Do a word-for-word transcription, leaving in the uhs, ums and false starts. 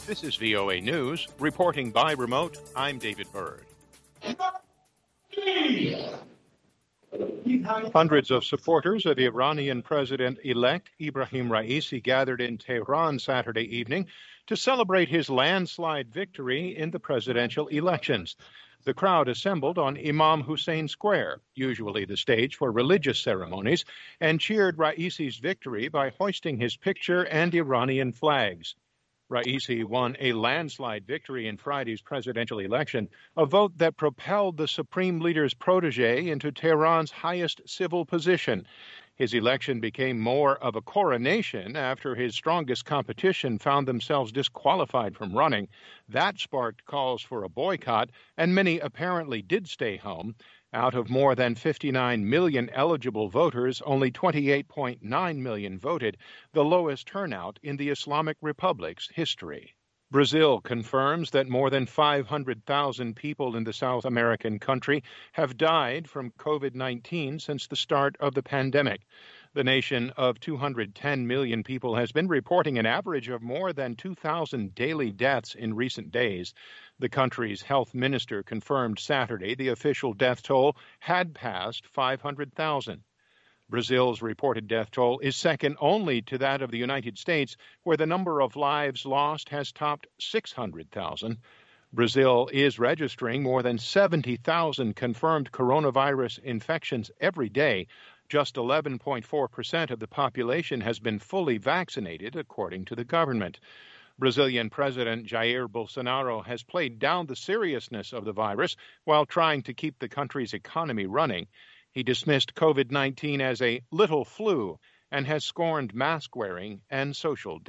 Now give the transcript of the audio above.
This is V O A News. Reporting by remote, I'm David Byrd. Hundreds of supporters of Iranian President-elect Ebrahim Raisi gathered in Tehran Saturday evening to celebrate his landslide victory in the presidential elections. The crowd assembled on Imam Hussein Square, usually the stage for religious ceremonies, and cheered Raisi's victory by hoisting his picture and Iranian flags. Raisi won a landslide victory in Friday's presidential election, a vote that propelled the supreme leader's protege into Tehran's highest civil position. His election became more of a coronation after his strongest competition found themselves disqualified from running. That sparked calls for a boycott, and many apparently did stay home. Out of more than fifty-nine million eligible voters, only twenty-eight point nine million voted, the lowest turnout in the Islamic Republic's history. Brazil confirms that more than five hundred thousand people in the South American country have died from COVID nineteen since the start of the pandemic. The nation of two hundred ten million people has been reporting an average of more than two thousand daily deaths in recent days. The country's health minister confirmed Saturday the official death toll had passed five hundred thousand. Brazil's reported death toll is second only to that of the United States, where the number of lives lost has topped six hundred thousand. Brazil is registering more than seventy thousand confirmed coronavirus infections every day. Just eleven point four percent of the population has been fully vaccinated, according to the government. Brazilian President Jair Bolsonaro has played down the seriousness of the virus while trying to keep the country's economy running. He dismissed COVID nineteen as a little flu and has scorned mask wearing and social